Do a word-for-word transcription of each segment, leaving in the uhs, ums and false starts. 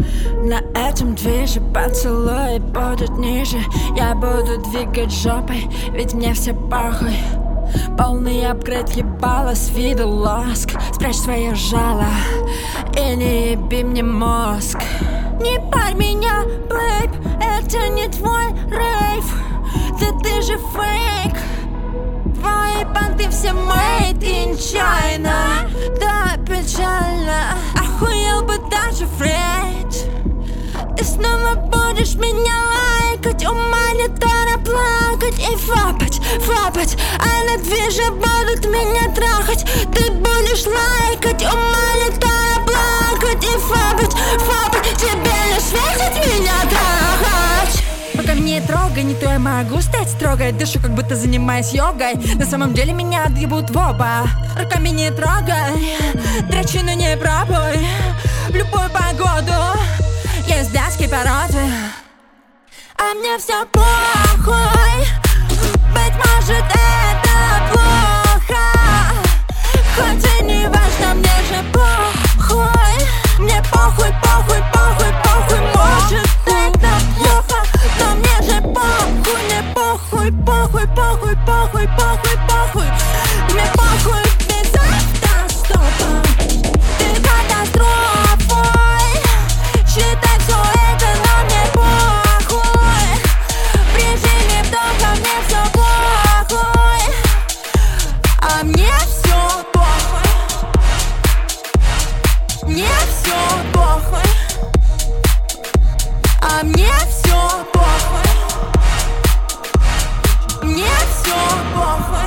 На этом движе поцелуй будут ниже. Я буду двигать жопой, ведь мне все похуй. Полный апгрейд ебала с виду лоск. Спрячь свое жало и не еби мне мозг. Не парь меня, бэйб, это не твой рейв. Да ты же фейк. Твои понты все made in China. Да, печально, охуел бы даже Фрейд. Ты снова будешь меня лайкать, у монитора плакать и фапать, фапать. А на движе будут меня трахать. Ты будешь лайкать, у монитора плакать и фапать, фапать. Тебе не светит меня трахать. Пока меня трогай, не то я могу стать строгой. Дышу, как будто занимаюсь йогой. На самом деле меня отъебут в оба. Руками не трогай, дрочину не пробуй. В любую погоду есть датские породы. А мне все похуй. Быть может это плохо, хоть и не важно, мне же похуй. Мне похуй, похуй, похуй, похуй. Может это плохо, но мне же похуй. Мне похуй, похуй, похуй, похуй, похуй, похуй. Мне похуй без автостопа. Ты катастрофой. Считай все это, но мне похуй. В режиме вдоха мне все похуй. А мне все похуй. Мне все похуй. А мне все похуй. Мне все похуй.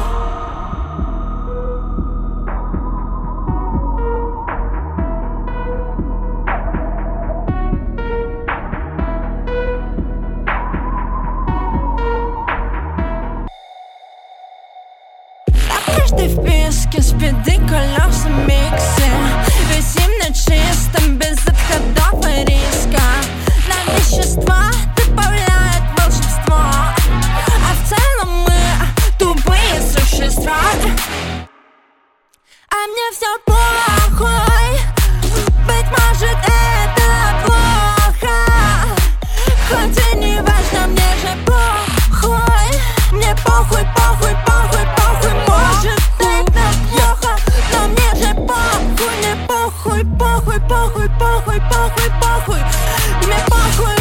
Каждый в песке, спиды, колеса, миксы. Висим на чистом, без отходов и риска. На вещества добавляет волшебство. А в целом мы тупые существа. А мне все похуй. Быть может это плохо, хоть и не важно, мне же похуй. Мне похуй, похуй, похуй, похуй. Может это плохо, но мне же похуй. Мне похуй, похуй, похуй, похуй, похуй, похуй. Мне похуй.